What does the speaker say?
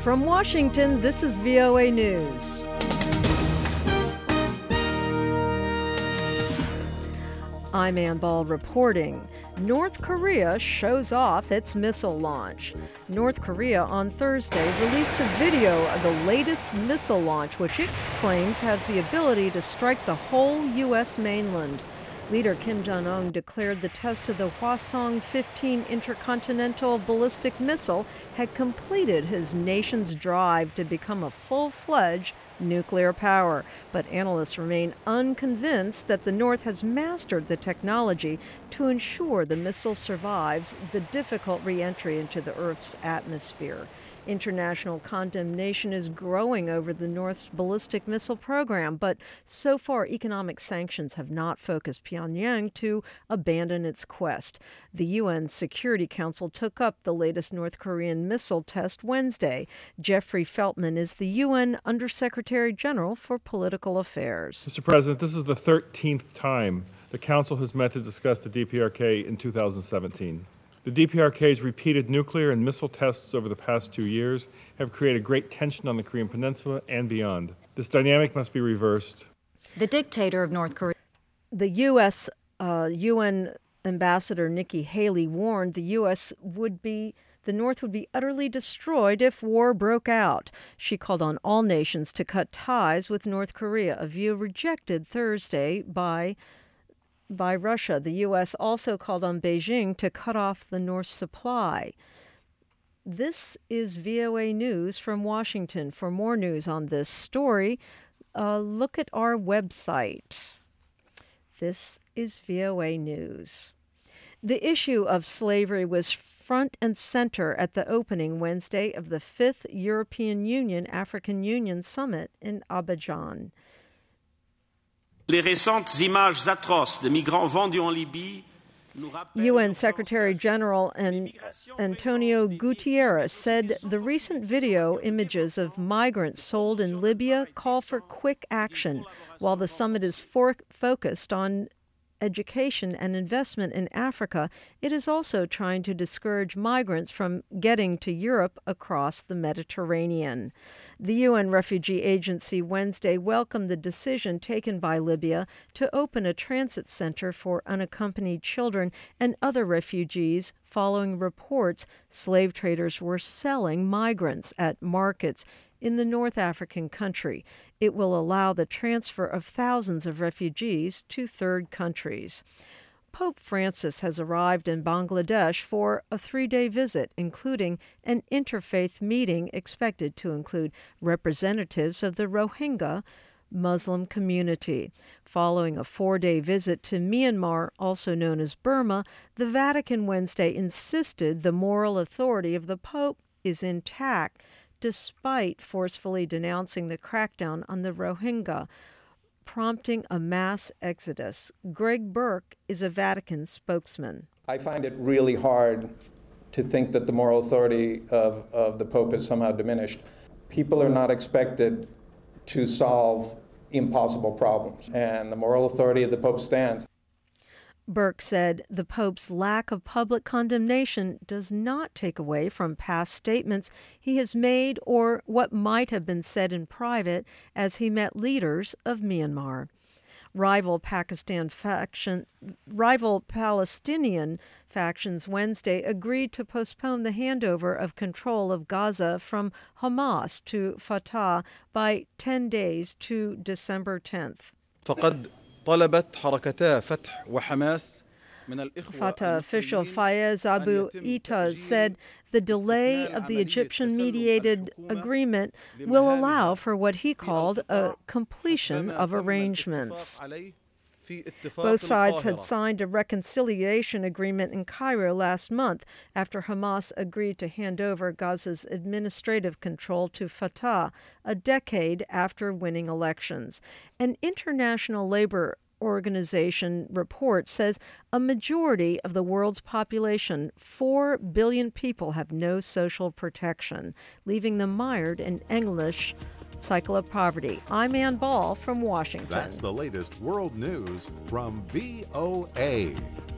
From Washington, this is VOA News. I'm Ann Ball reporting. North Korea shows off its missile launch. North Korea on Thursday released a video of the latest missile launch, which it claims has the ability to strike the whole U.S. mainland. Leader Kim Jong-un declared the test of the Hwasong-15 intercontinental ballistic missile had completed his nation's drive to become a full-fledged nuclear power. But analysts remain unconvinced that the North has mastered the technology to ensure the missile survives the difficult re-entry into the Earth's atmosphere. International condemnation is growing over the North's ballistic missile program, but so far economic sanctions have not focused Pyongyang to abandon its quest. The UN Security Council took up the latest North Korean missile test Wednesday. Jeffrey Feltman is the UN Undersecretary General for Political Affairs. Mr. President, this is the 13th time the Council has met to discuss the DPRK in 2017. The DPRK's repeated nuclear and missile tests over the past 2 years have created great tension on the Korean Peninsula and beyond. This dynamic must be reversed. The dictator of North Korea. The U.S. UN Ambassador Nikki Haley warned the North would be utterly destroyed if war broke out. She called on all nations to cut ties with North Korea, a view rejected Thursday by Russia. The U.S. also called on Beijing to cut off the North's supply. This is VOA News from Washington. For more news on this story, look at our website. This is VOA News. The issue of slavery was front and center at the opening Wednesday of the 5th European Union-African Union Summit in Abidjan. Les récentes images atroces de migrants vendus en Libye. UN Secretary General Antonio Guterres said the recent video images of migrants sold in Libya call for quick action. While the summit is focused on education and investment in Africa, it is also trying to discourage migrants from getting to Europe across the Mediterranean. The UN Refugee Agency Wednesday welcomed the decision taken by Libya to open a transit center for unaccompanied children and other refugees following reports slave traders were selling migrants at markets in the North African country. It will allow the transfer of thousands of refugees to third countries. Pope Francis has arrived in Bangladesh for a 3-day visit, including an interfaith meeting expected to include representatives of the Rohingya Muslim community. Following a 4-day visit to Myanmar, also known as Burma, the Vatican Wednesday insisted the moral authority of the Pope is intact, despite forcefully denouncing the crackdown on the Rohingya, prompting a mass exodus. Greg Burke is a Vatican spokesman. I find it really hard to think that the moral authority of the Pope is somehow diminished. People are not expected to solve impossible problems, and the moral authority of the Pope stands. Burke said the Pope's lack of public condemnation does not take away from past statements he has made or what might have been said in private as he met leaders of Myanmar. Rival Palestinian factions Wednesday agreed to postpone the handover of control of Gaza from Hamas to Fatah by 10 days to December 10th. طلبت حركتا فتح وحماس من الإخوة. Fatah official Fayez Abu Ita said the delay of the Egyptian-mediated agreement will allow for what he called a completion of arrangements. Both sides had signed a reconciliation agreement in Cairo last month after Hamas agreed to hand over Gaza's administrative control to Fatah, a decade after winning elections. An international labor organization report says a majority of the world's population, 4 billion people, have no social protection, leaving them mired in endless cycle of poverty. I'm Ann Ball from Washington. That's the latest world news from VOA.